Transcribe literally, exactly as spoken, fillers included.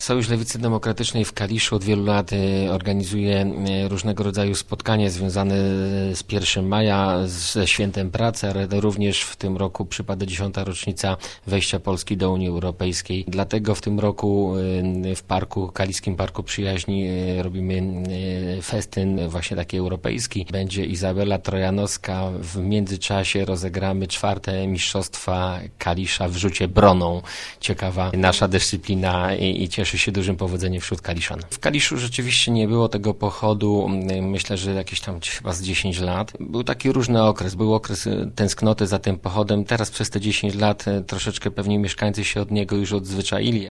Sojusz Lewicy Demokratycznej w Kaliszu od wielu lat organizuje różnego rodzaju spotkania związane z pierwszym maja, ze Świętem Pracy, ale również w tym roku przypada dziesiąta rocznica wejścia Polski do Unii Europejskiej. Dlatego w tym roku w parku, Kaliskim Parku Przyjaźni robimy festyn właśnie taki europejski. Będzie Izabela Trojanowska. W międzyczasie rozegramy czwarte mistrzostwa Kalisza w rzucie broną. Ciekawa nasza dyscyplina i, i cieszy się dużym powodzeniem wśród Kaliszan. W Kaliszu rzeczywiście nie było tego pochodu, myślę, że jakieś tam chyba z dziesięć lat. Był taki różny okres, był okres tęsknoty za tym pochodem. Teraz przez te dziesięć lat troszeczkę pewnie mieszkańcy się od niego już odzwyczaili.